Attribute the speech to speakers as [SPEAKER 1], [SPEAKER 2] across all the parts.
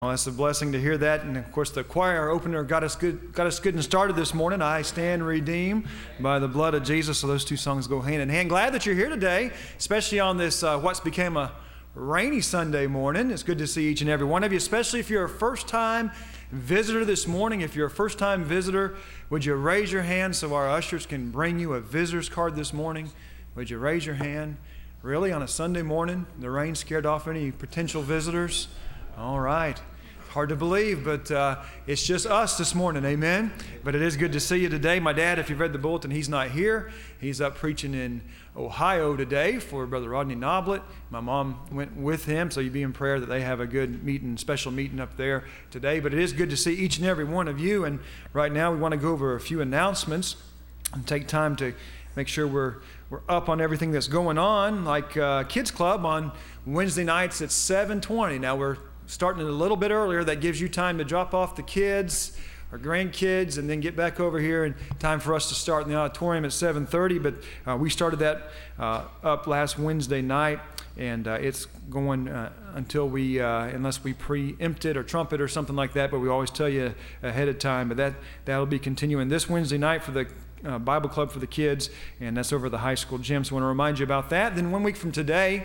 [SPEAKER 1] Well, it's a blessing to hear that, and of course the choir opener got us good and started this morning. I stand redeemed by the blood of Jesus. So those two songs go hand in hand. Glad that you're here today, especially on this what's become a rainy Sunday morning. It's good to see each and every one of you, especially if you're a first-time visitor this morning. If you're a first-time visitor, would you raise your hand so our ushers can bring you a visitor's card this morning? Would you raise your hand? Really, on a Sunday morning, the rain scared off any potential visitors? All right. Hard to believe, but it's just us this morning, amen? But it is good to see you today. My dad, if you've read the bulletin, he's not here. He's up preaching in Ohio today for Brother Rodney Noblet. My mom went with him, so you be in prayer that they have a good meeting, special meeting up there today. But it is good to see each and every one of you, and right now we want to go over a few announcements and take time to make sure we're up on everything that's going on, like Kids Club on Wednesday nights at 7:20. Now we're starting a little bit earlier. That gives you time to drop off the kids or grandkids and then get back over here, and time for us to start in the auditorium at 7:30. But we started that up last Wednesday night, and it's going until we, unless we preempt it or trump it or something like that, but we always tell you ahead of time. But that'll be continuing this Wednesday night for the Bible Club for the kids, and that's over at the high school gym. So I want to remind you about that. Then 1 week from today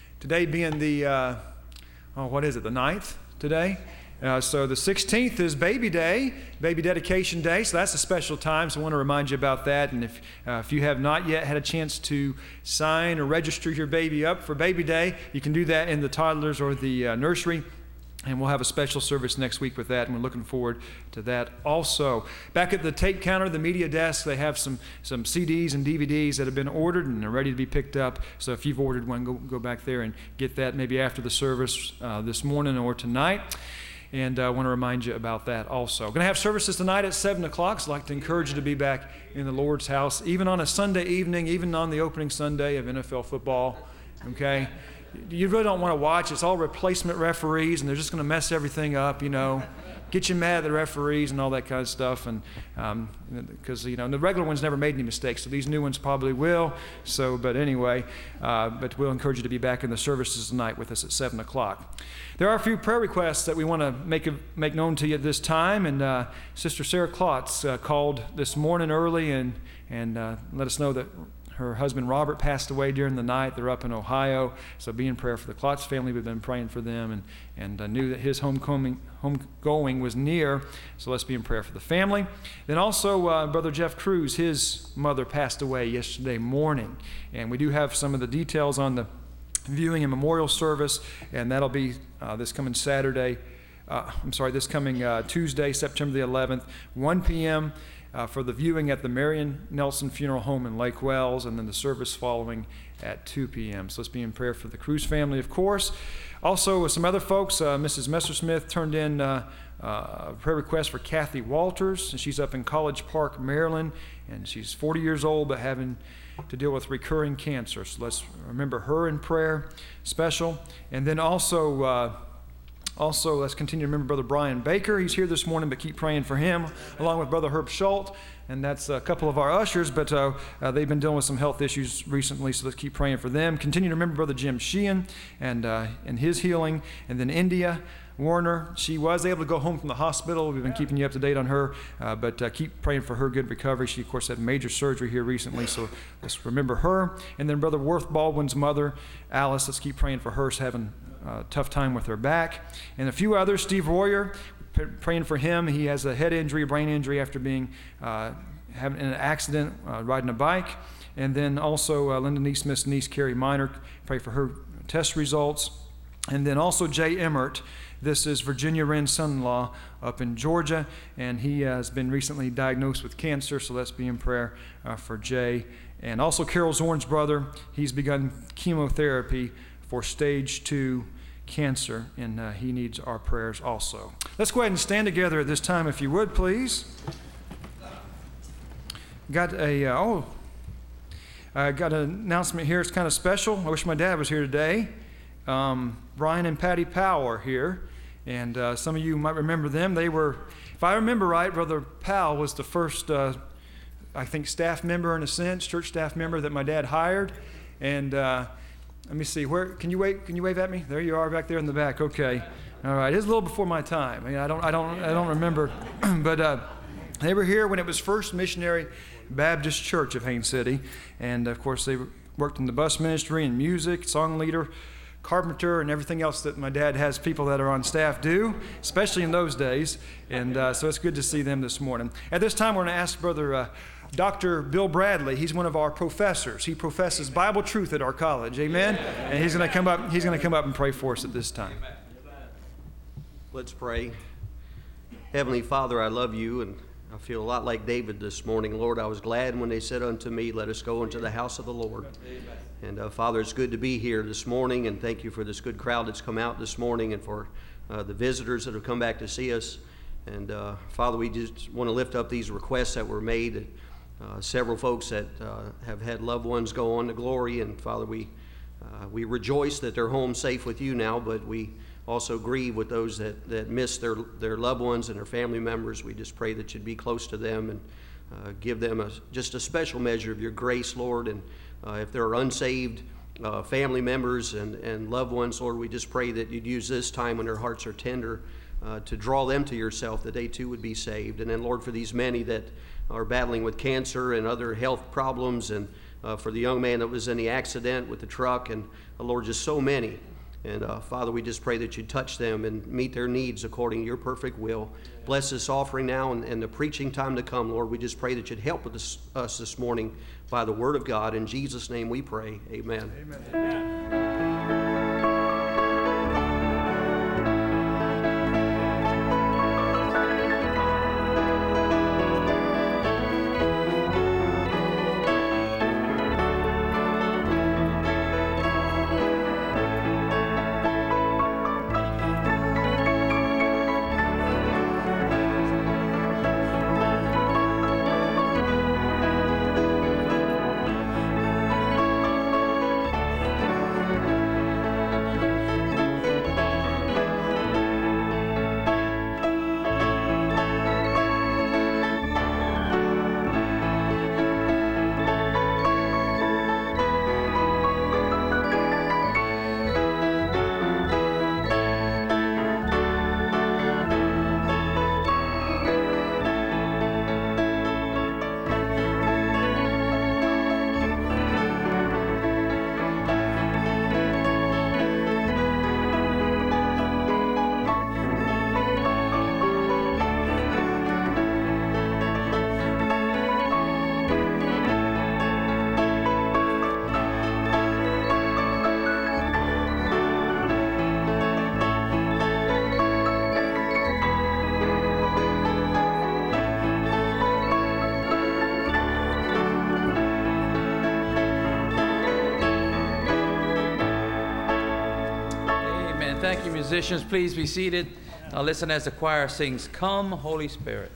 [SPEAKER 1] being the what is it, the 9th today? So the 16th is Baby Day, Baby Dedication Day, so that's a special time, so I want to remind you about that. And if you have not yet had a chance to sign or register your baby up for Baby Day, you can do that in the toddlers or the nursery. And we'll have a special service next week with that, and we're looking forward to that also. Back at the tape counter, the media desk, they have some CDs and DVDs that have been ordered and are ready to be picked up. So if you've ordered one, go back there and get that maybe after the service this morning or tonight. And I want to remind you about that also. Going to have services tonight at 7 o'clock. So I'd like to encourage you to be back in the Lord's house, even on a Sunday evening, even on the opening Sunday of NFL football, okay? You really don't want to watch. It's all replacement referees, and they're just going to mess everything up, get you mad at the referees and all that kind of stuff. And because, the regular ones never made any mistakes, so these new ones probably will. So, but anyway, but we'll encourage you to be back in the services tonight with us at 7 o'clock. There are a few prayer requests that we want to make known to you at this time. And Sister Sarah Klotz called this morning early and let us know that her husband Robert passed away during the night. They're up in Ohio, so be in prayer for the Klotz family. We've been praying for them and knew that his homegoing was near, so let's be in prayer for the family. Then also Brother Jeff Cruz, his mother passed away yesterday morning, and we do have some of the details on the viewing and memorial service, and that'll be this coming Tuesday, September the 11th, 1 p.m., for the viewing at the Marion Nelson Funeral Home in Lake Wells, and then the service following at 2 p.m. So let's be in prayer for the Cruz family, of course. Also, with some other folks, Mrs. Messersmith turned in a prayer request for Kathy Walters. She's up in College Park, Maryland, and she's 40 years old but having to deal with recurring cancer. So let's remember her in prayer, special. And then also, let's continue to remember Brother Brian Baker. He's here this morning, but keep praying for him, along with Brother Herb Schultz. And that's a couple of our ushers, but they've been dealing with some health issues recently, so let's keep praying for them. Continue to remember Brother Jim Sheehan and his healing. And then India Warner, she was able to go home from the hospital. We've been keeping you up to date on her, but keep praying for her good recovery. She, of course, had major surgery here recently, so let's remember her. And then Brother Worth Baldwin's mother, Alice, let's keep praying for her. She's having a tough time with her back. And a few others, Steve Royer, praying for him. He has a head injury, a brain injury after being having an accident riding a bike. And then also Linda Neesmith's niece, Carrie Miner, pray for her test results. And then also Jay Emmert. This is Virginia Wren's son-in-law up in Georgia, and he has been recently diagnosed with cancer, so let's be in prayer for Jay. And also Carol Zorn's brother, he's begun chemotherapy for stage 2 cancer, and he needs our prayers also. Let's go ahead and stand together at this time, if you would, please. Got an announcement here. It's kind of special. I wish my dad was here today. Brian and Patty Powell are here, and some of you might remember them. They were, if I remember right, Brother Powell was the first, I think, staff member in a sense, church staff member that my dad hired. And let me see, where can you wave at me? There you are, back there in the back. Okay. All right, it's a little before my time. I don't remember, but they were here when it was First Missionary Baptist Church of Haines City, and of course they worked in the bus ministry and music, song leader, carpenter, and everything else that my dad has people that are on staff do, especially in those days. And so it's good to see them this morning. At this time, we're going to ask Brother Dr. Bill Bradley. He's one of our professors. He professes Bible truth at our college. Amen. And he's going to come up. He's going to come up and pray for us at this time.
[SPEAKER 2] Let's pray. Heavenly Father, I love you, and I feel a lot like David this morning. Lord, I was glad when they said unto me, let us go into the house of the Lord. And Father, it's good to be here this morning, and thank you for this good crowd that's come out this morning, and for the visitors that have come back to see us. And Father, we just want to lift up these requests that were made. Several folks that have had loved ones go on to glory, and Father, we rejoice that they're home safe with you now, but we also grieve with those that miss their loved ones and their family members. We just pray that you'd be close to them and give them just a special measure of your grace, Lord. And if there are unsaved family members and loved ones, Lord, we just pray that you'd use this time when their hearts are tender to draw them to yourself, that they too would be saved. And then, Lord, for these many that are battling with cancer and other health problems, and for the young man that was in the accident with the truck, and Lord, just so many. And Father, we just pray that you touch them and meet their needs according to your perfect will. Bless this offering now and the preaching time to come, Lord. We just pray that you'd help with us this morning by the word of God. In Jesus' name we pray. Amen.
[SPEAKER 1] Amen. Amen.
[SPEAKER 3] Thank you, musicians. Please be seated. Listen as the choir sings, Come, Holy Spirit.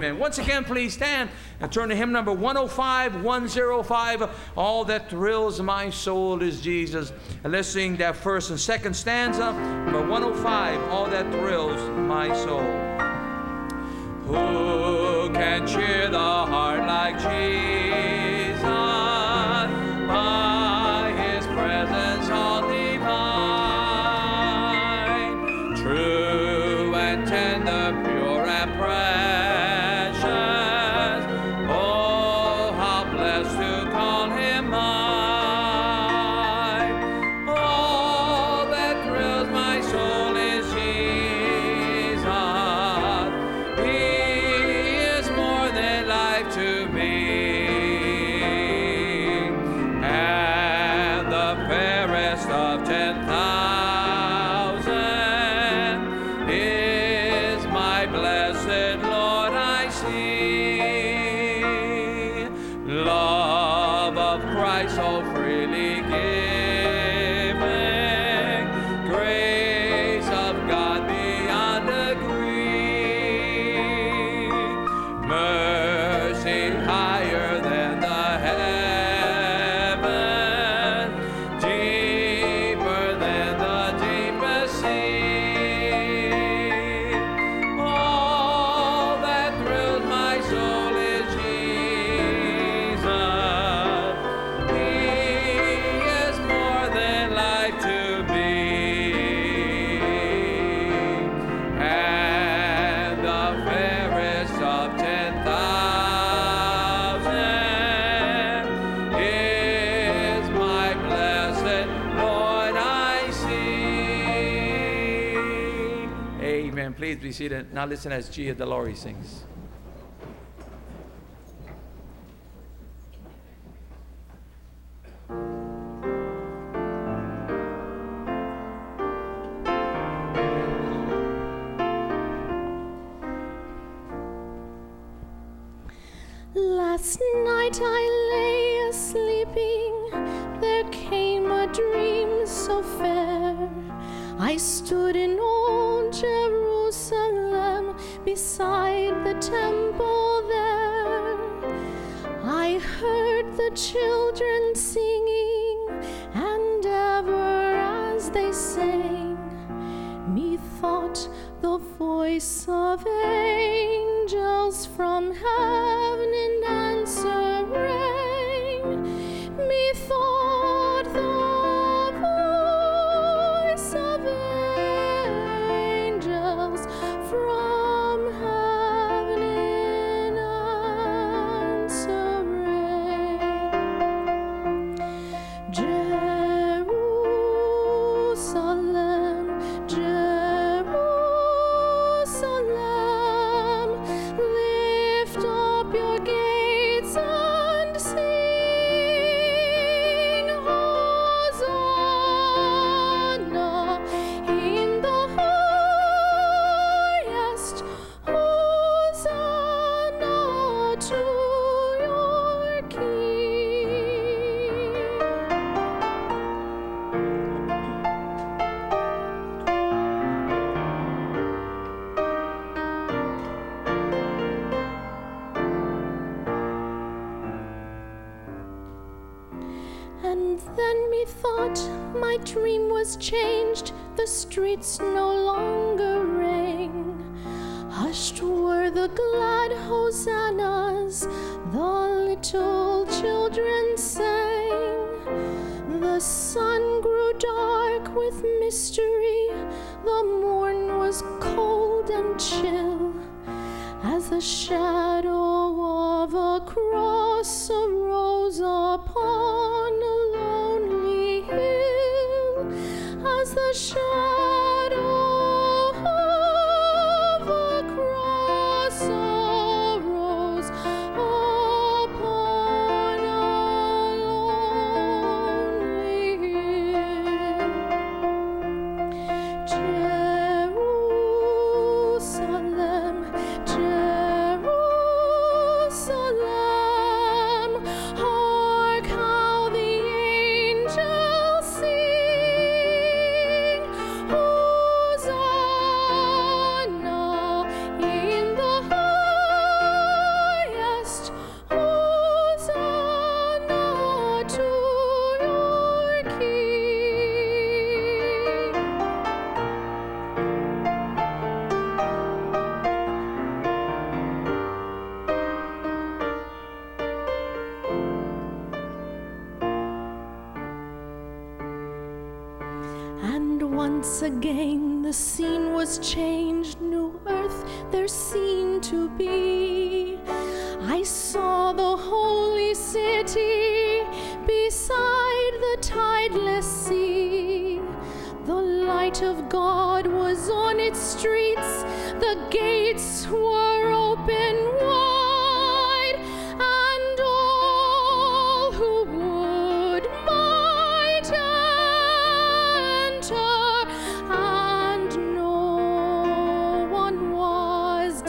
[SPEAKER 3] Amen. Once again, please stand and turn to hymn number 105, 105. All that thrills my soul is Jesus. And let's sing that first and second stanza, number 105, all that thrills my soul. Who can cheer the heart like Jesus? By his presence all divine, true and tender, pure and precious. Oh, how blessed to call him mine. All that thrills my soul is Jesus. He is more than life to me. And the fairest of 10,000 is my blessed Lord I see. Love of Christ so freely giving, grace of God beyond degree, mercy higher than the heaven, deeper than the deepest sea. All that thrills my soul is Jesus. He is more than life to me. And the fairest of 10,000 is my blessed Lord I see. Amen. Please be seated. Now listen as Gia Delory sings.
[SPEAKER 4] Last night I lay a-sleeping, there came a dream so fair. I stood in old Jerusalem, beside the temple there. I heard the children singing, and ever as they sang, methought the voice of angels from heaven in answer rang. Methought the voice of angels from heaven in answer rang. Jerusalem, Jerusalem, lift up your gates and sing Hosanna in the highest, Hosanna to your King. And then methought my dream was changed, the streets no longer rang. Hushed were the glad hosannas, the little children sang. The sun grew dark with mystery, the morn was cold and chill, as the shadow of a cross arose upon a lonely hill, as the shadow of a cross arose upon a lonely hill. Jerusalem, Jerusalem, hark how the angels sing. once again the scene was changed, new earth there seemed to be. I saw the holy city beside the tideless sea. The light of God was on its streets, the gates were open wide, and all who would might enter, and no one was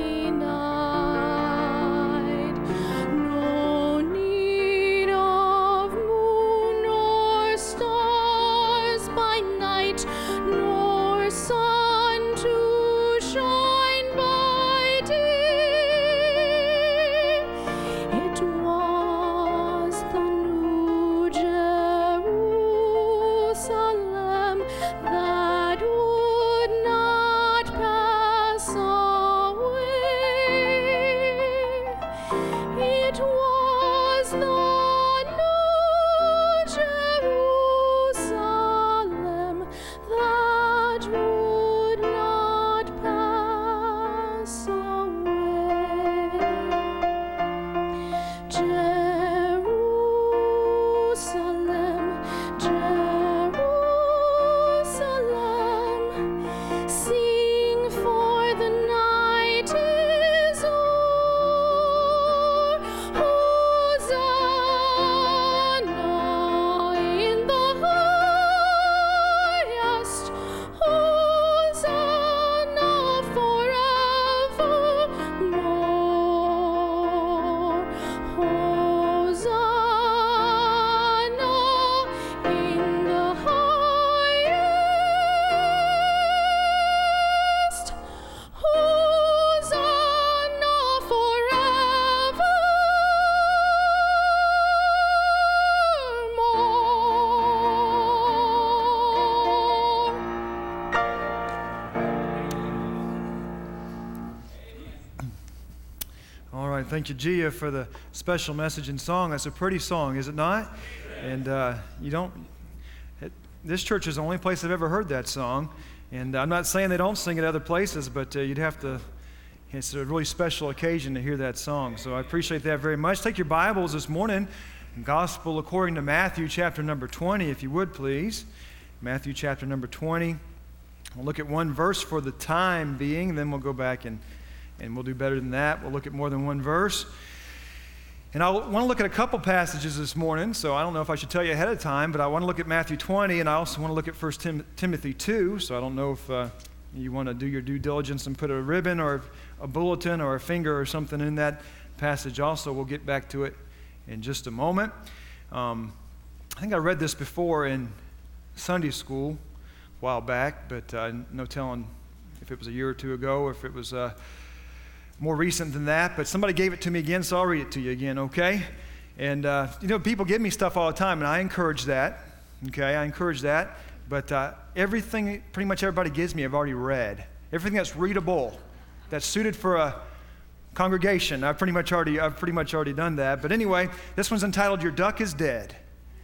[SPEAKER 4] denied. No need of moon or stars by night, nor sun to shine by day. It was the New Jerusalem that would not pass away. It was the New Jerusalem that would not pass away. Jerusalem, Jerusalem, sing for the night is o'er. Hosanna in the highest, Hosanna forevermore. Hosanna in the highest, Hosanna forevermore.
[SPEAKER 1] All right, thank you, Gia, for the special message and song. That's a pretty song, is it not? And this church is the only place I've ever heard that song. And I'm not saying they don't sing it other places, but you'd have to, it's a really special occasion to hear that song. So I appreciate that very much. Take your Bibles this morning, Gospel according to Matthew chapter number 20, if you would please. Matthew chapter number 20. We'll look at one verse for the time being, then we'll go back and we'll do better than that. We'll look at more than one verse. And I want to look at a couple passages this morning, so I don't know if I should tell you ahead of time, but I want to look at Matthew 20, and I also want to look at 1 Timothy 2, so I don't know if you want to do your due diligence and put a ribbon or a bulletin or a finger or something in that passage also. We'll get back to it in just a moment. I think I read this before in Sunday school a while back, but no telling if it was a year or two ago or if it was more recent than that, but somebody gave it to me again, so I'll read it to you again, okay? And, people give me stuff all the time, and I encourage that, okay? I encourage that, but everything pretty much everybody gives me I've already read. Everything that's readable, that's suited for a congregation, I've pretty much already done that. But anyway, this one's entitled, Your Duck is Dead.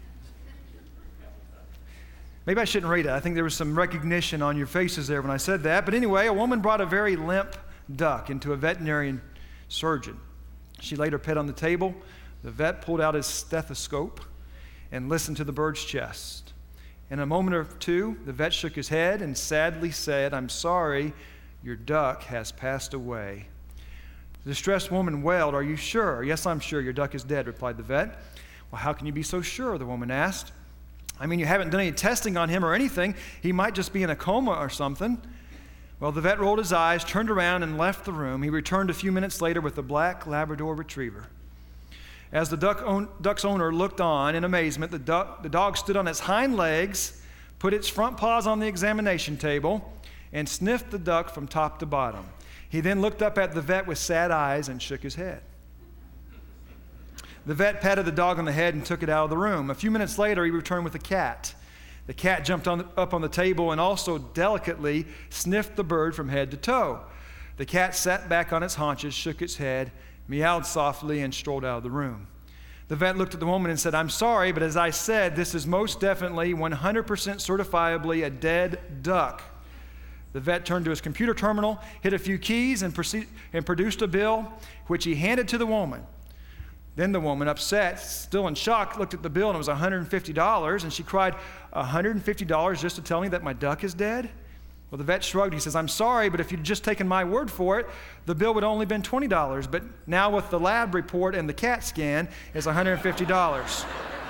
[SPEAKER 1] Maybe I shouldn't read it. I think there was some recognition on your faces there when I said that. But anyway, a woman brought a very limp duck into a veterinarian surgeon. She laid her pet on the table. The vet pulled out his stethoscope and listened to the bird's chest. In a moment or two, the vet shook his head and sadly said, "I'm sorry, your duck has passed away." The distressed woman wailed, "Are you sure?" "Yes, I'm sure. Your duck is dead," replied the vet. "Well, how can you be so sure?" the woman asked. "I mean, you haven't done any testing on him or anything. He might just be in a coma or something." Well, the vet rolled his eyes, turned around, and left the room. He returned a few minutes later with a black Labrador retriever. As the duck's owner looked on in amazement, the dog stood on its hind legs, put its front paws on the examination table, and sniffed the duck from top to bottom. He then looked up at the vet with sad eyes and shook his head. The vet patted the dog on the head and took it out of the room. A few minutes later, he returned with a cat. The cat jumped up on the table and also delicately sniffed the bird from head to toe. The cat sat back on its haunches, shook its head, meowed softly, and strolled out of the room. The vet looked at the woman and said, "I'm sorry, but as I said, this is most definitely 100% certifiably a dead duck." The vet turned to his computer terminal, hit a few keys, and produced a bill, which he handed to the woman. Then the woman, upset, still in shock, looked at the bill, and it was $150, and she cried, "$150 just to tell me that my duck is dead?" Well, the vet shrugged. He says, "I'm sorry, but if you'd just taken my word for it, the bill would only been $20. But now with the lab report and the CAT scan, it's $150.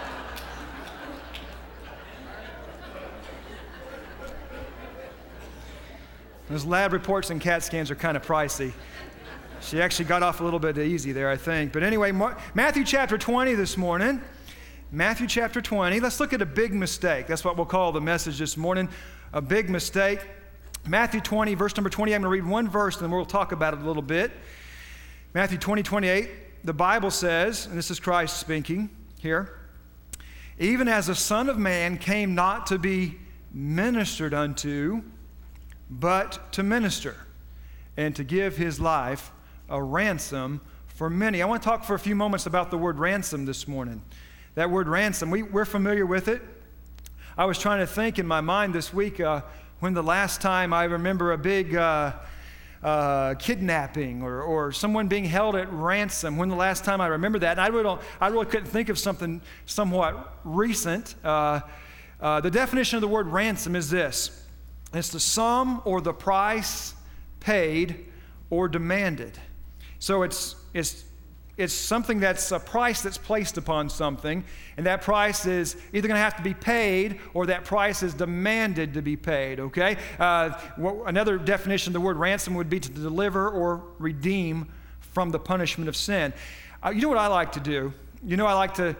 [SPEAKER 1] Those lab reports and CAT scans are kind of pricey. She actually got off a little bit easy there, I think. But anyway, Matthew chapter 20 this morning. Matthew chapter 20. Let's look at a big mistake. That's what we'll call the message this morning, a big mistake. Matthew 20, verse number 20. I'm going to read one verse, and then we'll talk about it a little bit. Matthew 20, 28. The Bible says, and this is Christ speaking here, "Even as the Son of Man came not to be ministered unto, but to minister, and to give his life a ransom for many." I want to talk for a few moments about the word ransom this morning. That word ransom, we're familiar with it. I was trying to think in my mind this week when the last time I remember a big kidnapping or someone being held at ransom, when the last time I remember that. And I really couldn't think of something somewhat recent. The definition of the word ransom is this: it's the sum or the price paid or demanded. So it's something that's a price that's placed upon something, and that price is either going to have to be paid or that price is demanded to be paid, okay? Another definition of the word ransom would be to deliver or redeem from the punishment of sin. You know what I like to do? I like to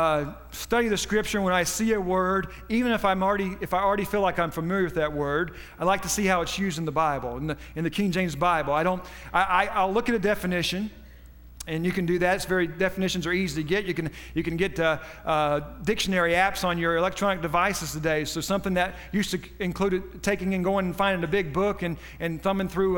[SPEAKER 1] study the Scripture. When I see a word, even if I already feel like I'm familiar with that word, I like to see how it's used in the Bible, in the King James Bible. I'll look at a definition, and you can do that. Definitions are easy to get. You can get dictionary apps on your electronic devices today. So something that used to include taking and going and finding a big book and thumbing through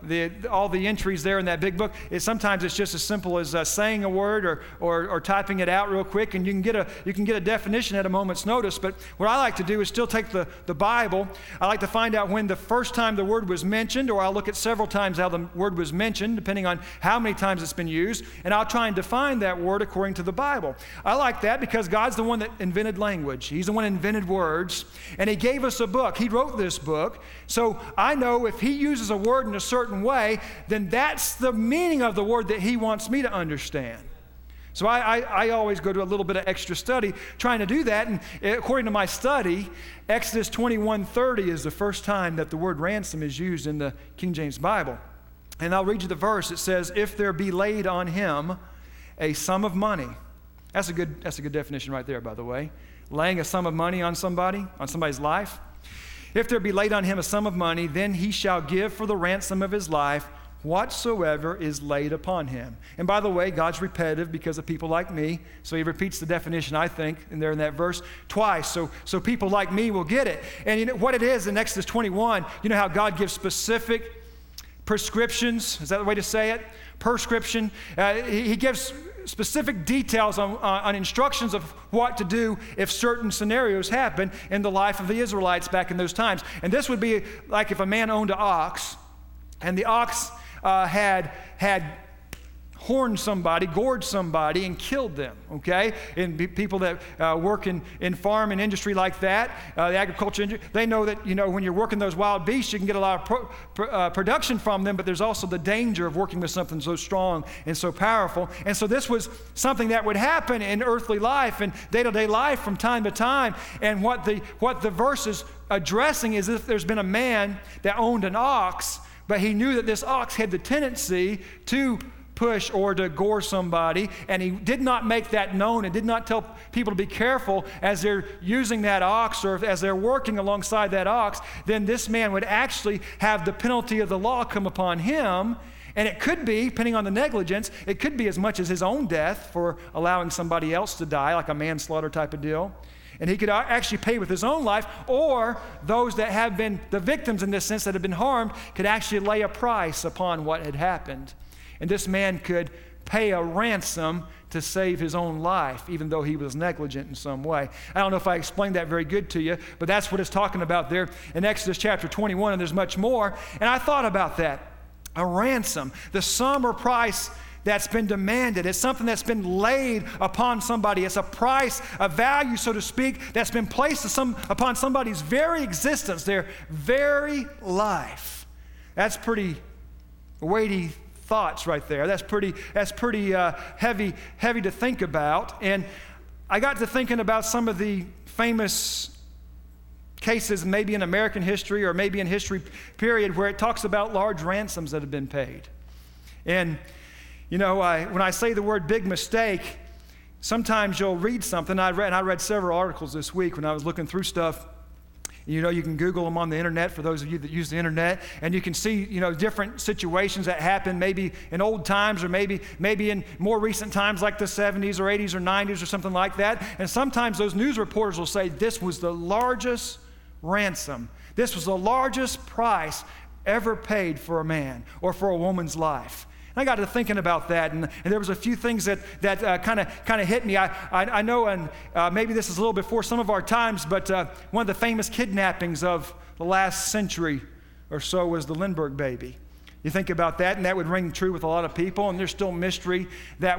[SPEAKER 1] all the entries there in that big book. Sometimes it's just as simple as saying a word or typing it out real quick, and you can get a definition at a moment's notice. But what I like to do is still take the Bible. I like to find out when the first time the word was mentioned, or I'll look at several times how the word was mentioned, depending on how many times it's been used. And I'll try and define that word according to the Bible. I like that because God's the one that invented language. He's the one that invented words, and He gave us a book. He wrote this book. So I know if He uses a word in a certain way, then that's the meaning of the word that He wants me to understand. So I always go to a little bit of extra study trying to do that. And according to my study, Exodus 21:30 is the first time that the word ransom is used in the King James Bible. And I'll read you the verse. It says, "If there be laid on him a sum of money." That's a good definition right there, by the way. Laying a sum of money on somebody's life. "If there be laid on him a sum of money, then he shall give for the ransom of his life whatsoever is laid upon him." And by the way, God's repetitive because of people like me. So He repeats the definition, I think, in that verse twice. So people like me will get it. And you know what it is in Exodus 21, you know how God gives specific prescriptions, is that the way to say it? Prescription. He gives specific details on instructions of what to do if certain scenarios happen in the life of the Israelites back in those times. And this would be like if a man owned an ox, and the ox had horned somebody, gorged somebody, and killed them, okay? And people that work in farm and industry like that, the agriculture industry, they know that, when you're working those wild beasts, you can get a lot of production from them, but there's also the danger of working with something so strong and so powerful. And so this was something that would happen in earthly life and day-to-day life from time to time. And what the verse is addressing is if there's been a man that owned an ox, but he knew that this ox had the tendency to push or to gore somebody, and he did not make that known and did not tell people to be careful as they're using that ox or as they're working alongside that ox, then this man would actually have the penalty of the law come upon him. And it could be, depending on the negligence, it could be as much as his own death for allowing somebody else to die, like a manslaughter type of deal. And he could actually pay with his own life, or those that have been the victims in this sense that have been harmed could actually lay a price upon what had happened. And this man could pay a ransom to save his own life, even though he was negligent in some way. I don't know if I explained that very good to you, but that's what it's talking about there in Exodus chapter 21, and there's much more. And I thought about that. A ransom, the sum or price that's been demanded. It's something that's been laid upon somebody. It's a price, a value, so to speak, that's been placed upon somebody's very existence, their very life. That's pretty weighty thoughts right there. That's pretty heavy to think about. And I got to thinking about some of the famous cases, maybe in American history or maybe in history period, where it talks about large ransoms that have been paid. And you know, when I say the word big mistake, sometimes you'll read something. I read several articles this week when I was looking through stuff. You know, you can Google them on the internet for those of you that use the internet, and you can see, you know, different situations that happened maybe in old times or maybe in more recent times like the 70s or 80s or 90s or something like that. And sometimes those news reporters will say this was the largest ransom. This was the largest price ever paid for a man or for a woman's life. And I got to thinking about that, and there was a few things that kind of hit me. I know, and maybe this is a little before some of our times, but one of the famous kidnappings of the last century or so was the Lindbergh baby. You think about that, and that would ring true with a lot of people. And there's still mystery that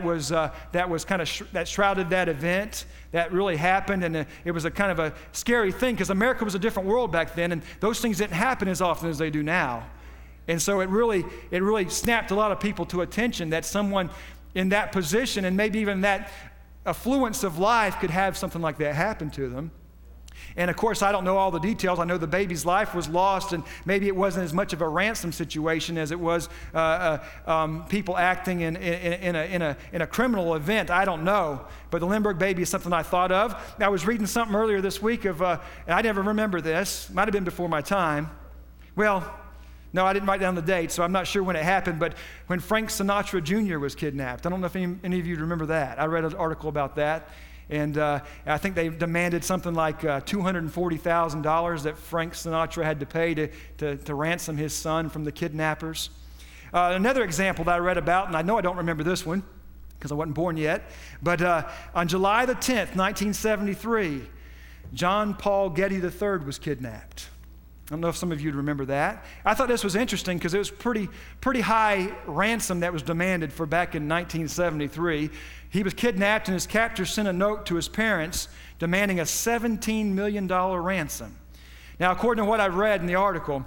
[SPEAKER 1] shrouded that event that really happened, and it was a kind of a scary thing because America was a different world back then, and those things didn't happen as often as they do now. And so it really snapped a lot of people to attention that someone in that position and maybe even that affluence of life could have something like that happen to them. And of course, I don't know all the details. I know the baby's life was lost, and maybe it wasn't as much of a ransom situation as it was people acting in a criminal event. I don't know. But the Lindbergh baby is something I thought of. I was reading something earlier this week and I never remember this. Might have been before my time. Well, no, I didn't write down the date, so I'm not sure when it happened, but when Frank Sinatra Jr. was kidnapped. I don't know if any of you remember that. I read an article about that, and I think they demanded something like $240,000 that Frank Sinatra had to pay to ransom his son from the kidnappers. Another example that I read about, and I know I don't remember this one because I wasn't born yet, but on July the 10th, 1973, John Paul Getty III was kidnapped. I don't know if some of you remember that. I thought this was interesting because it was pretty high ransom that was demanded for back in 1973. He was kidnapped, and his captors sent a note to his parents demanding a $17 million ransom. Now, according to what I read in the article,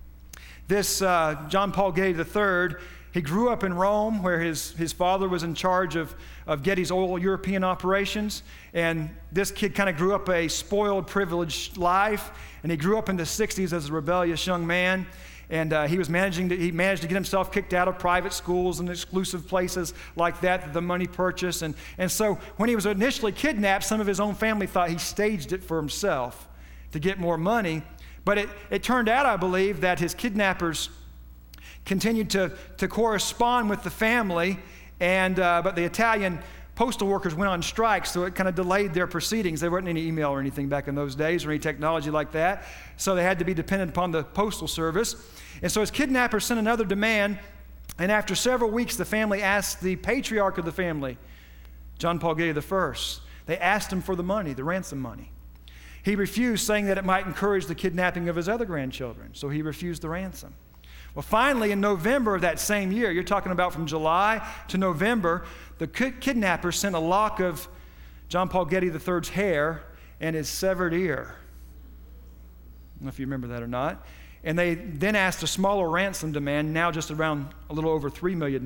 [SPEAKER 1] this John Paul Getty III, he grew up in Rome, where his father was in charge of Getty's oil European operations. And this kid kind of grew up a spoiled, privileged life. And he grew up in the 60s as a rebellious young man. And he managed to get himself kicked out of private schools and exclusive places like that the money purchased. And so when he was initially kidnapped, some of his own family thought he staged it for himself to get more money. But it turned out, I believe, that his kidnappers continued to correspond with the family, but the Italian postal workers went on strike, so it kind of delayed their proceedings. There wasn't any email or anything back in those days or any technology like that, so they had to be dependent upon the postal service. And so his kidnappers sent another demand, and after several weeks, the family asked the patriarch of the family, John Paul Getty I, they asked him for the money, the ransom money. He refused, saying that it might encourage the kidnapping of his other grandchildren, so he refused the ransom. Well, finally, in November of that same year, you're talking about from July to November, the kidnappers sent a lock of John Paul Getty III's hair and his severed ear. I don't know if you remember that or not. And they then asked a smaller ransom demand, now just around a little over $3 million.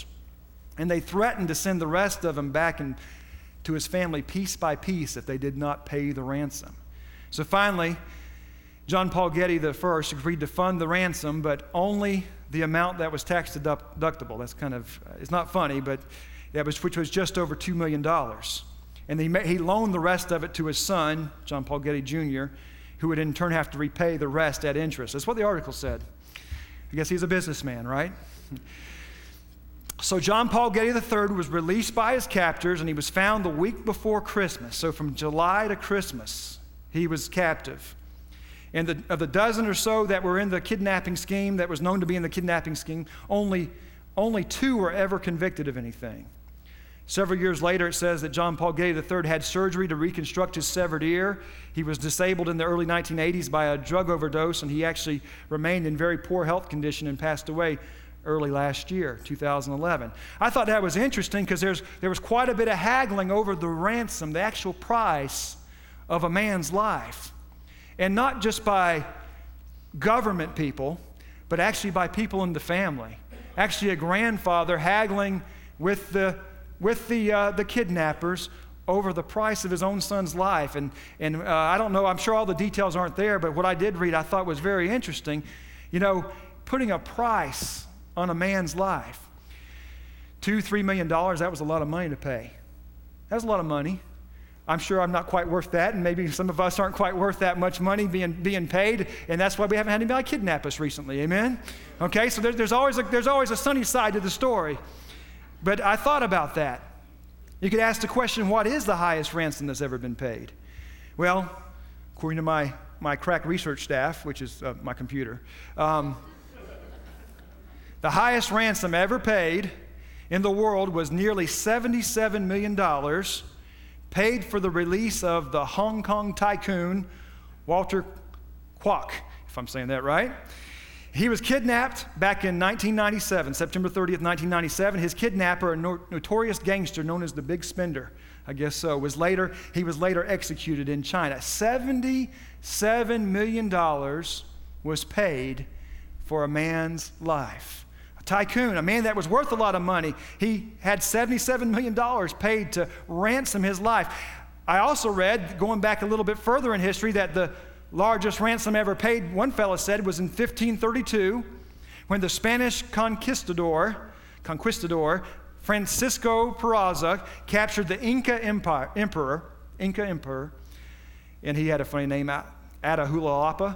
[SPEAKER 1] And they threatened to send the rest of them back to his family piece by piece if they did not pay the ransom. So finally, John Paul Getty I agreed to fund the ransom, but only the amount that was tax deductible. That's kind of, it's not funny, but which was just over $2 million. And he loaned the rest of it to his son, John Paul Getty Jr., who would in turn have to repay the rest at interest. That's what the article said. I guess he's a businessman, right? So John Paul Getty III was released by his captors, and he was found the week before Christmas. So from July to Christmas, he was captive. And of the dozen or so that were in the kidnapping scheme, that was known to be in the kidnapping scheme, only only 2 were ever convicted of anything. Several years later, it says that John Paul Getty III had surgery to reconstruct his severed ear. He was disabled in the early 1980s by a drug overdose, and he actually remained in very poor health condition and passed away early last year, 2011. I thought that was interesting because there was quite a bit of haggling over the ransom, the actual price of a man's life. And not just by government people, but actually by people in the family. Actually, a grandfather haggling with the kidnappers over the price of his own son's life. And I don't know, I'm sure all the details aren't there, but what I did read I thought was very interesting. You know, putting a price on a man's life. $2-3 million, that was a lot of money to pay. That was a lot of money. I'm sure I'm not quite worth that, and maybe some of us aren't quite worth that much money being paid, and that's why we haven't had anybody kidnap us recently, amen? Okay, so there's always a sunny side to the story. But I thought about that. You could ask the question, what is the highest ransom that's ever been paid? Well, according to my crack research staff, which is my computer, the highest ransom ever paid in the world was nearly $77 million, paid for the release of the Hong Kong tycoon Walter Kwok, if I'm saying that right. He was kidnapped back in 1997, September 30th, 1997. His kidnapper, a notorious gangster known as the Big Spender, I guess so, he was later executed in China. $77 million was paid for a man's life. A tycoon, a man that was worth a lot of money, he had $77 million paid to ransom his life. I also read, going back a little bit further in history, that the largest ransom ever paid, one fellow said, was in 1532 when the Spanish conquistador Francisco Peraza captured the Inca emperor, and he had a funny name, Atahualpa.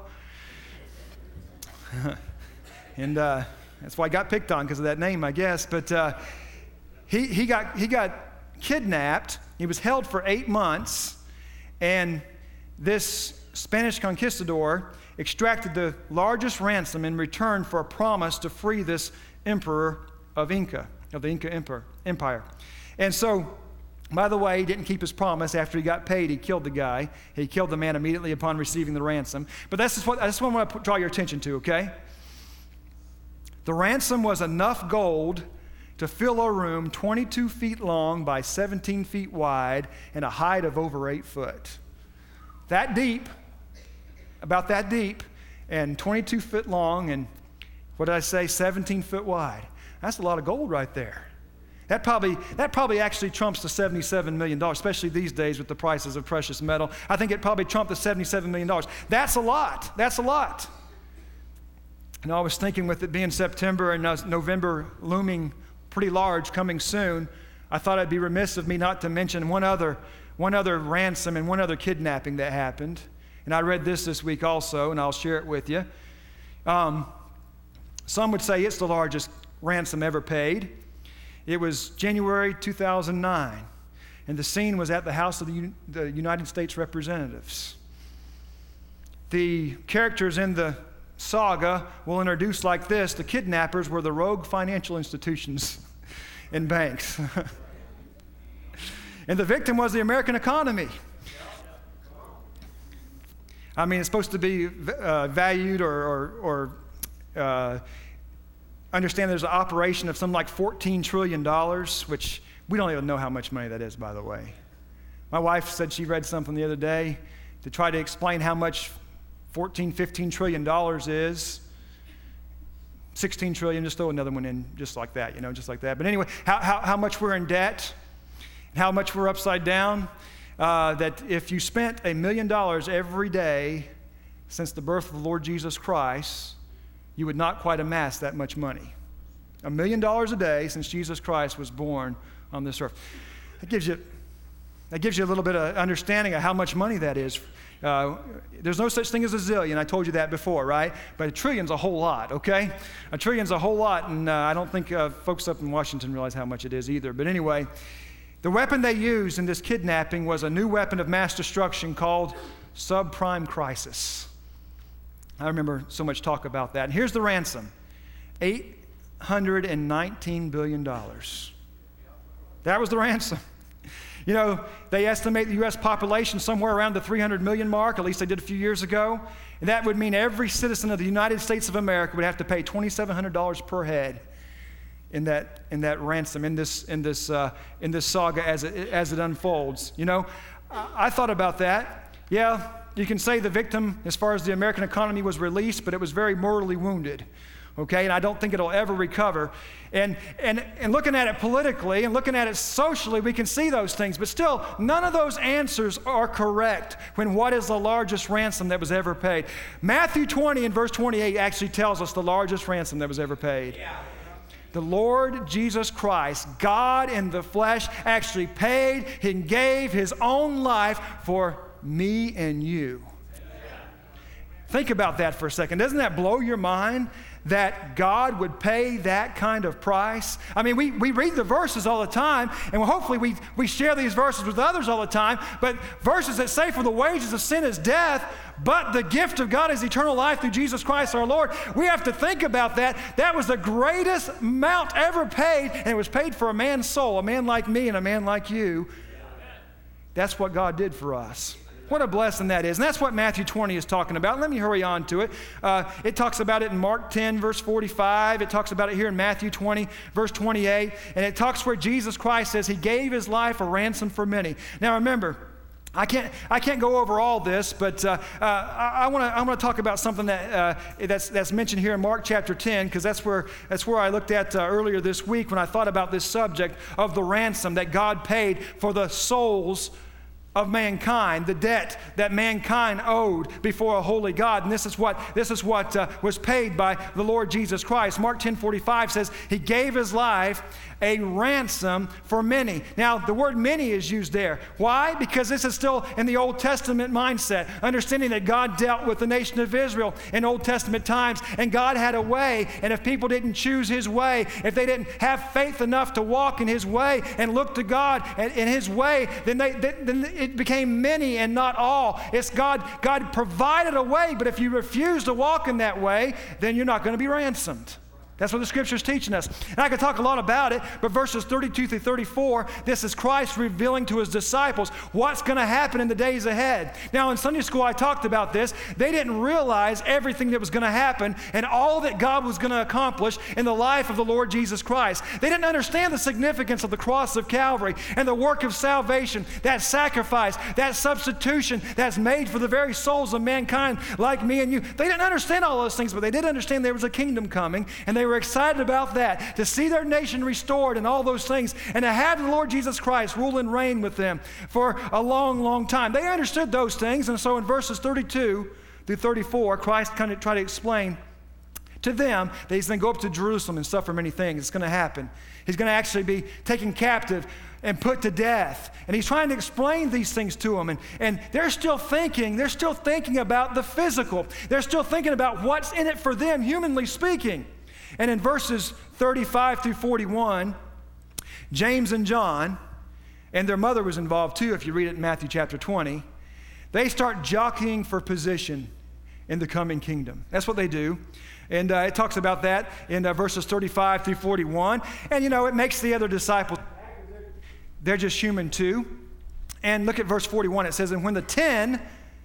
[SPEAKER 1] And that's why I got picked on, because of that name, I guess. But he got kidnapped. He was held for 8 months, and this Spanish conquistador extracted the largest ransom in return for a promise to free this emperor of the Inca Empire. And so, by the way, he didn't keep his promise. After he got paid, he killed the guy. He killed the man immediately upon receiving the ransom. But that's what I want to draw your attention to, okay? The ransom was enough gold to fill a room 22 feet long by 17 feet wide and a height of over 8 foot. That deep, about that deep, and 22 foot long, and what did I say, 17 foot wide. That's a lot of gold right there. That probably actually trumps the $77 million, especially these days with the prices of precious metal. I think it probably trumped the $77 million. That's a lot. That's a lot. And I was thinking, with it being September and November looming pretty large, coming soon, I thought I'd be remiss of me not to mention one other ransom and one other kidnapping that happened. And I read this week also, and I'll share it with you. Some would say it's the largest ransom ever paid. It was January 2009, and the scene was at the House of the United States Representatives. The characters in the saga will introduce like this: the kidnappers were the rogue financial institutions and banks. And the victim was the American economy. I mean, it's supposed to be valued or understand there's an operation of something like $14 trillion, which we don't even know how much money that is, by the way. My wife said she read something the other day to try to explain how much $15 trillion is. 16 trillion, just throw another one in just like that, just like that. But anyway, how much we're in debt, how much we're upside down, that if you spent $1 million every day since the birth of the Lord Jesus Christ, you would not quite amass that much money. $1 million a day since Jesus Christ was born on this earth. That gives you a little bit of understanding of how much money that is. There's no such thing as a zillion. I told you that before, right? But a trillion's a whole lot, okay? A trillion's a whole lot, and I don't think folks up in Washington realize how much it is either. But anyway, the weapon they used in this kidnapping was a new weapon of mass destruction called subprime crisis. I remember so much talk about that. And here's the ransom: $800 $119 billion. That was the ransom. You know, they estimate the U.S. population somewhere around the 300 million mark, at least they did a few years ago. And that would mean every citizen of the United States of America would have to pay $2,700 per head in that ransom, in this saga as it unfolds. You know, I thought about that. Yeah, you can say the victim, as far as the American economy, was released, but it was very mortally wounded. Okay, and I don't think it'll ever recover. And looking at it politically and looking at it socially, we can see those things. But still, none of those answers are correct when what is the largest ransom that was ever paid. Matthew 20 and verse 28 actually tells us the largest ransom that was ever paid. The Lord Jesus Christ, God in the flesh, actually paid and gave his own life for me and you. Think about that for a second. Doesn't that blow your mind? That God would pay that kind of price? I mean, we read the verses all the time, and hopefully we share these verses with others all the time, but verses that say, for the wages of sin is death, but the gift of God is eternal life through Jesus Christ our Lord. We have to think about that. That was the greatest amount ever paid, and it was paid for a man's soul, a man like me and a man like you. That's what God did for us. What a blessing that is. And that's what Matthew 20 is talking about. Let me hurry on to it. It talks about it in Mark 10, verse 45. It talks about it here in Matthew 20, verse 28. And it talks where Jesus Christ says he gave his life a ransom for many. Now remember, I can't go over all this, but I want to talk about something that's mentioned here in Mark chapter 10, because that's where I looked at earlier this week when I thought about this subject of the ransom that God paid for the souls of mankind, the debt that mankind owed before a holy God. And this is what was paid by the Lord Jesus Christ. Mark 10:45 says he gave his life a ransom for many. Now, the word many is used there. Why? Because this is still in the Old Testament mindset, understanding that God dealt with the nation of Israel in Old Testament times, and God had a way, and if people didn't choose his way, if they didn't have faith enough to walk in his way and look to God in his way, then it became many and not all. It's God provided a way, but if you refuse to walk in that way, then you're not going to be ransomed. That's what the Scripture is teaching us. And I could talk a lot about it, but verses 32 through 34, this is Christ revealing to his disciples what's going to happen in the days ahead. Now, in Sunday school, I talked about this. They didn't realize everything that was going to happen and all that God was going to accomplish in the life of the Lord Jesus Christ. They didn't understand the significance of the cross of Calvary and the work of salvation, that sacrifice, that substitution that's made for the very souls of mankind like me and you. They didn't understand all those things, but they did understand there was a kingdom coming, and they were excited about that, to see their nation restored and all those things, and to have the Lord Jesus Christ rule and reign with them for a long, long time. They understood those things, and so in verses 32 through 34, Christ kind of tried to explain to them that he's going to go up to Jerusalem and suffer many things. It's going to happen. He's going to actually be taken captive and put to death. And he's trying to explain these things to them. And they're still thinking about the physical. They're still thinking about what's in it for them, humanly speaking. And in verses 35 through 41, James and John, and their mother was involved too, if you read it in Matthew chapter 20, they start jockeying for position in the coming kingdom. That's what they do. And it talks about that in verses 35 through 41. And, you know, it makes the other disciples, they're just human too. And look at verse 41. It says, and when the 10,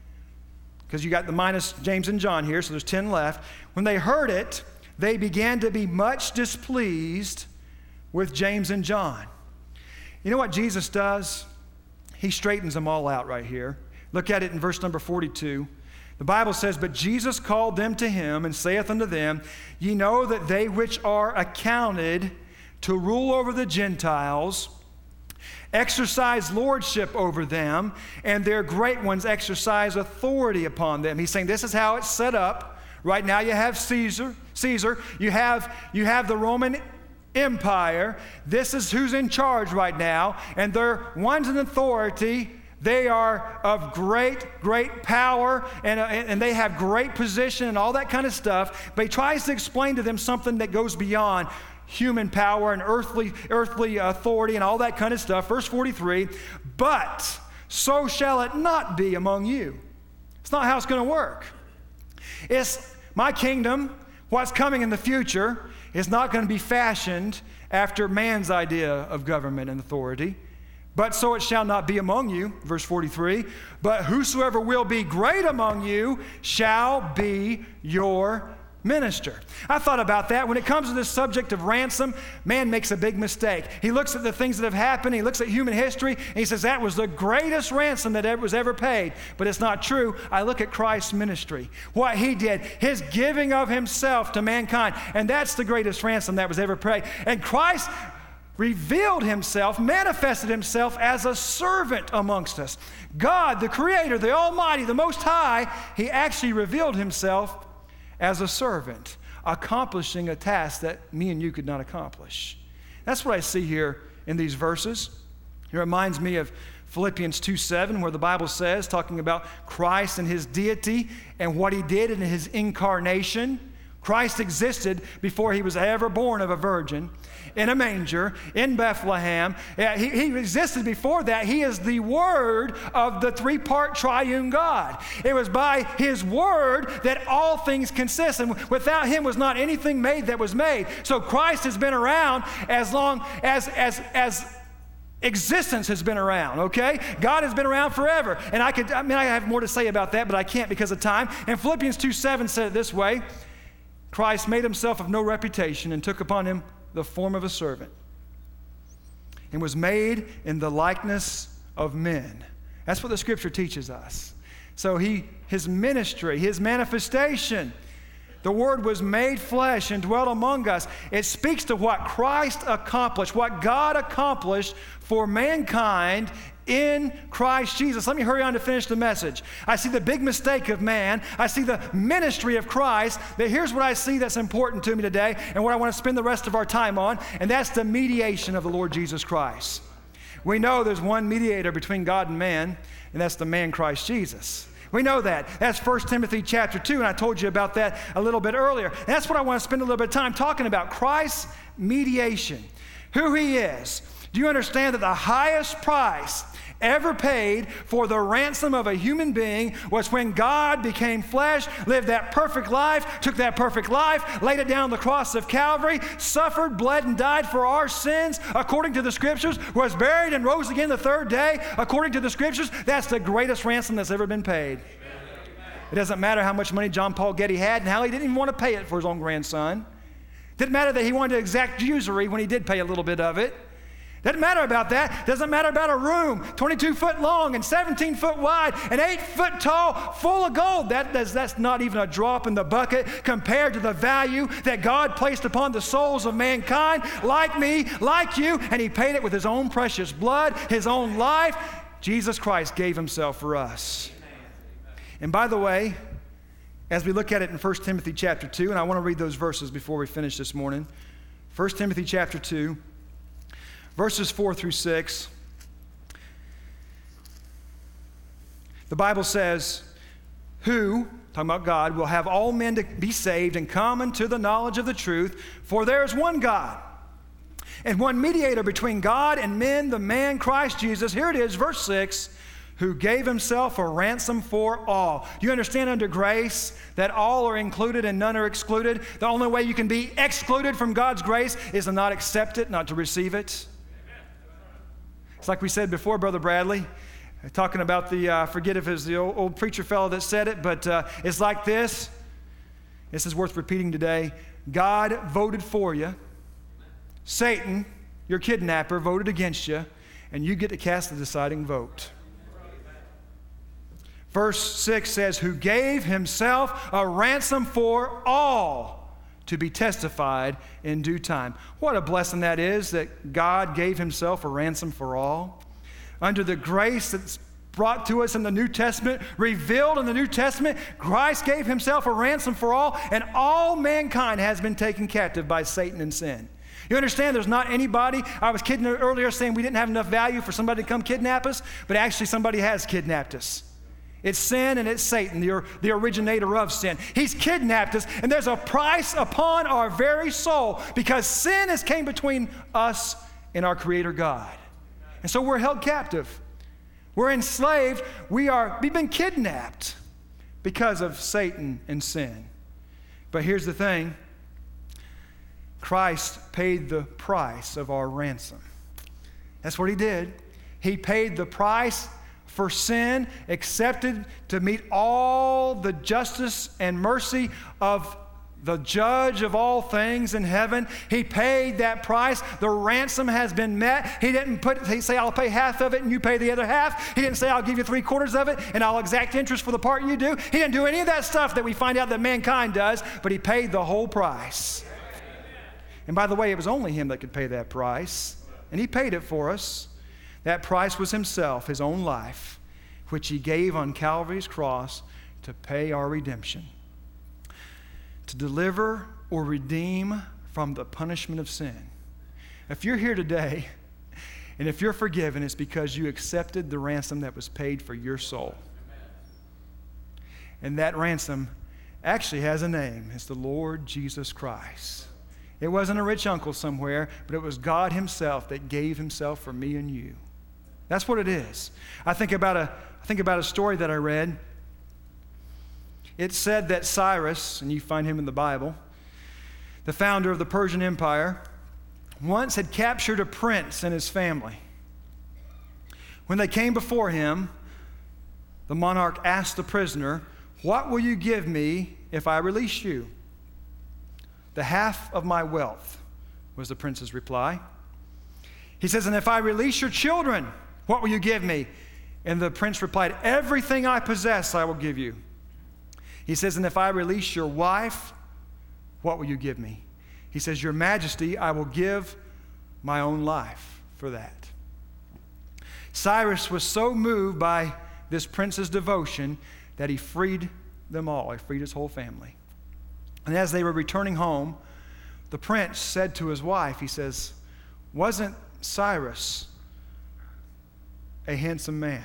[SPEAKER 1] because you got the minus James and John here, so there's 10 left. When they heard it, they began to be much displeased with James and John. You know what Jesus does? He straightens them all out right here. Look at it in verse number 42. The Bible says, but Jesus called them to him and saith unto them, ye know that they which are accounted to rule over the Gentiles exercise lordship over them, and their great ones exercise authority upon them. He's saying this is how it's set up. Right now you have Caesar, you have the Roman Empire. This is who's in charge right now, and they're ones in authority. They are of great power, and they have great position and all that kind of stuff. But he tries to explain to them something that goes beyond human power and earthly authority and all that kind of stuff. Verse 43, but so shall it not be among you. It's not how it's going to work. It's my kingdom What's coming in the future is not going to be fashioned after man's idea of government and authority. But so it shall not be among you, verse 43, but whosoever will be great among you shall be your minister. I thought about that. When it comes to this subject of ransom, man makes a big mistake. He looks at the things that have happened, he looks at human history, and he says that was the greatest ransom that was ever paid. But it's not true. I look at Christ's ministry, what he did, his giving of himself to mankind, and that's the greatest ransom that was ever paid. And Christ revealed himself, manifested himself as a servant amongst us. God, the Creator, the Almighty, the Most High, he actually revealed himself as a servant, accomplishing a task that me and you could not accomplish. That's what I see here in these verses. It reminds me of Philippians 2:7, where the Bible says, talking about Christ and his deity and what he did in his incarnation. Christ existed before he was ever born of a virgin in a manger in Bethlehem. He existed before that. He is the Word of the three-part triune God. It was by his Word that all things consist, and without him was not anything made that was made. So Christ has been around as long as existence has been around, okay? God has been around forever. And I have more to say about that, but I can't because of time. And Philippians 2:7 said it this way: Christ made himself of no reputation and took upon him the form of a servant and was made in the likeness of men. That's what the scripture teaches us. So his ministry, his manifestation, the Word was made flesh and dwelt among us. It speaks to what Christ accomplished, what God accomplished for mankind in Christ Jesus. Let me hurry on to finish the message. I see the big mistake of man. I see the ministry of Christ. But here's what I see that's important to me today and what I want to spend the rest of our time on, and that's the mediation of the Lord Jesus Christ. We know there's one mediator between God and man, and that's the man Christ Jesus. We know that. That's 1 Timothy chapter 2, and I told you about that a little bit earlier. And that's what I want to spend a little bit of time talking about, Christ's mediation, who he is. Do you understand that the highest price ever paid for the ransom of a human being was when God became flesh, lived that perfect life, took that perfect life, laid it down on the cross of Calvary, suffered, bled, and died for our sins according to the Scriptures, was buried and rose again the third day according to the Scriptures? That's the greatest ransom that's ever been paid. It doesn't matter how much money John Paul Getty had and how he didn't even want to pay it for his own grandson. It didn't matter that he wanted to exact usury when he did pay a little bit of it. Doesn't matter about that. Doesn't matter about a room 22 foot long and 17 foot wide and 8 foot tall, full of gold. That's not even a drop in the bucket compared to the value that God placed upon the souls of mankind, like me, like you, and he paid it with his own precious blood, his own life. Jesus Christ gave himself for us. And by the way, as we look at it in 1 Timothy chapter 2, and I want to read those verses before we finish this morning. 1 Timothy chapter 2. Verses 4 through 6, the Bible says, who, talking about God, will have all men to be saved and come unto the knowledge of the truth, for there is one God, and one mediator between God and men, the man Christ Jesus. Here it is, verse 6, who gave himself a ransom for all. Do you understand under grace that all are included and none are excluded? The only way you can be excluded from God's grace is to not accept it, not to receive it. It's like we said before, Brother Bradley, talking about I forget if it was the old preacher fellow that said it, but it's like this. This is worth repeating today. God voted for you. Satan, your kidnapper, voted against you, and you get to cast the deciding vote. Verse 6 says, who gave himself a ransom for all to be testified in due time. What a blessing that is, that God gave himself a ransom for all. Under the grace that's brought to us in the New Testament, revealed in the New Testament, Christ gave himself a ransom for all, and all mankind has been taken captive by Satan and sin. You understand there's not anybody, I was kidding earlier saying we didn't have enough value for somebody to come kidnap us, but actually somebody has kidnapped us. It's sin and it's Satan, the originator of sin. He's kidnapped us, and there's a price upon our very soul because sin has came between us and our Creator God. And so we're held captive. We're enslaved. We've been kidnapped because of Satan and sin. But here's the thing. Christ paid the price of our ransom. That's what he did. He paid the price for sin, accepted to meet all the justice and mercy of the judge of all things in heaven. He paid that price. The ransom has been met. He didn't say, I'll pay half of it and you pay the other half. He didn't say, I'll give you 3/4 of it and I'll exact interest for the part you do. He didn't do any of that stuff that we find out that mankind does, but he paid the whole price. And by the way, it was only him that could pay that price, and he paid it for us. That price was himself, his own life, which he gave on Calvary's cross to pay our redemption, to deliver or redeem from the punishment of sin. If you're here today, and if you're forgiven, it's because you accepted the ransom that was paid for your soul. And that ransom actually has a name. It's the Lord Jesus Christ. It wasn't a rich uncle somewhere, but it was God himself that gave himself for me and you. That's what it is. I think about a story that I read. It said that Cyrus, and you find him in the Bible, the founder of the Persian Empire, once had captured a prince and his family. When they came before him, the monarch asked the prisoner, "What will you give me if I release you?" "The half of my wealth," was the prince's reply. He says, "And if I release your children, what will you give me?" And the prince replied, "Everything I possess I will give you." He says, "And if I release your wife, what will you give me?" He says, "Your Majesty, I will give my own life for that." Cyrus was so moved by this prince's devotion that he freed them all. He freed his whole family. And as they were returning home, the prince said to his wife, he says, "Wasn't Cyrus a handsome man?"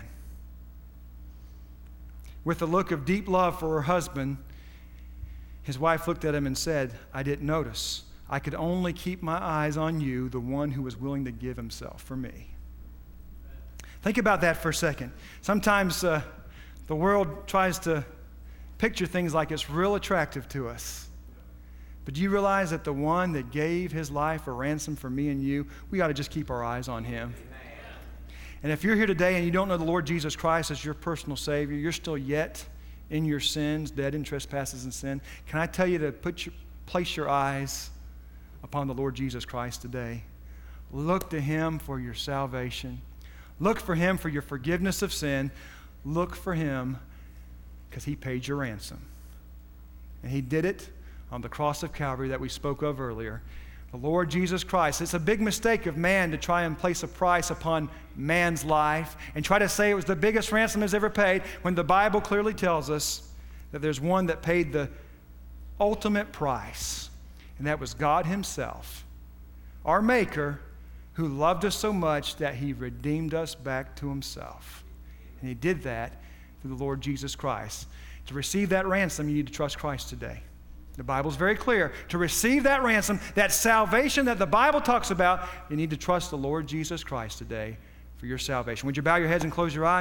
[SPEAKER 1] With a look of deep love for her husband, his wife looked at him and said, "I didn't notice. I could only keep my eyes on you, the one who was willing to give himself for me." Think about that for a second. Sometimes the world tries to picture things like it's real attractive to us. But do you realize that the one that gave his life a ransom for me and you, we ought to just keep our eyes on him. And if you're here today and you don't know the Lord Jesus Christ as your personal Savior, you're still yet in your sins, dead in trespasses and sin, can I tell you to place your eyes upon the Lord Jesus Christ today? Look to him for your salvation. Look for him for your forgiveness of sin. Look for him because he paid your ransom. And he did it on the cross of Calvary that we spoke of earlier. The Lord Jesus Christ. It's a big mistake of man to try and place a price upon man's life and try to say it was the biggest ransom he's ever paid, when the Bible clearly tells us that there's one that paid the ultimate price, and that was God himself, our Maker, who loved us so much that he redeemed us back to himself. And he did that through the Lord Jesus Christ. To receive that ransom, you need to trust Christ today. The Bible's very clear. To receive that ransom, that salvation that the Bible talks about, you need to trust the Lord Jesus Christ today for your salvation. Would you bow your heads and close your eyes?